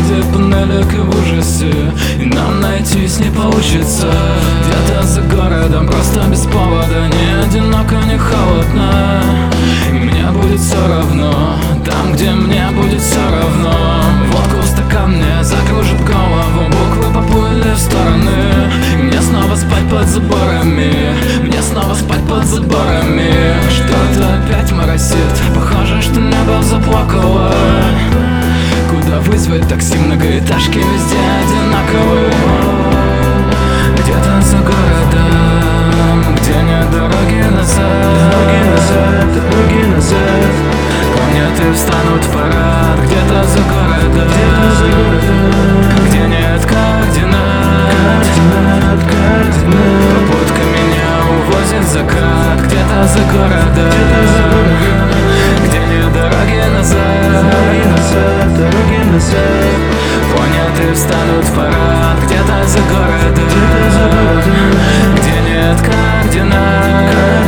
где панелек и в ужасе, и нам найтись не получится. Где-то за городом, просто без повода, не одиноко, не холодно, и мне будет все равно, там, где мне будет все равно. Водку в стакан мне закружит голову, буквы поплыли в стороны, и мне снова спать под заборами, мне снова спать под заборами. Что-то опять моросит, похоже, что небо заплакало. Куда вызвать такси, многоэтажки везде одинаковые. Где-то за городом, где нет дороги назад, дороги назад. Планеты встанут в парад. Где-то за городом, где нет координат, попутка меня увозит закат. Где-то за городом, где нет дороги назад, дороги назад. Планеты встанут в парад. Где-то за городом, где нет координат,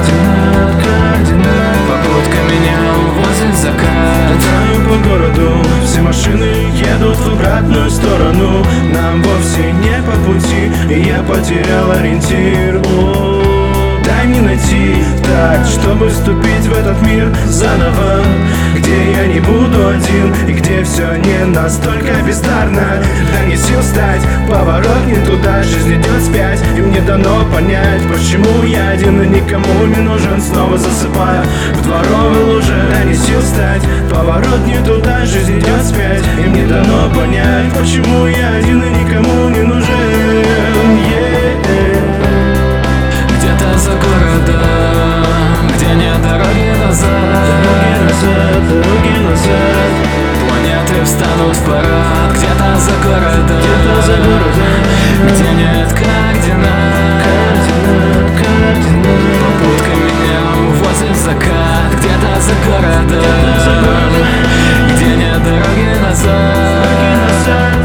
попутка меня увозит закат. Летаю по городу, все машины едут в обратную сторону. Нам вовсе не по пути, и я потерял ориентир. Дай мне найти такт, чтобы вступить в этот мир заново, где я не буду один, и где все не настолько бездарно. Дай мне сил стать, поворот не туда, жизнь идет вспять, и мне дано понять, почему я один и никому не нужен. Снова засыпаю в дворовой луже. Дай мне сил стать, поворот не туда, жизнь идет вспять, и мне дано понять, почему я один и никому не нужен. Где-то за городом, где нет дороги назад, Дороги назад. планеты встанут в парад. Где-то за городом, где нет координат, попутка меня увозит закат. Где-то за городом, где нет дороги назад,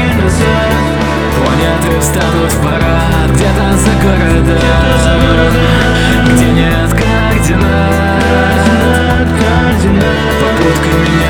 планеты встанут в парад. Где-то за городом, где нет координат, попутка меня